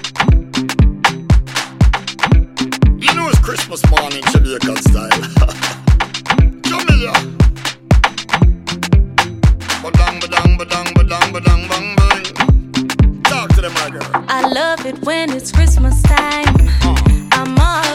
You know it's Christmas morning, Jamaican style. Jamaica. Badang, badang, badang, badang, badang, bang, bang. Talk to them, my girl. I love it when it's Christmas time. I'm all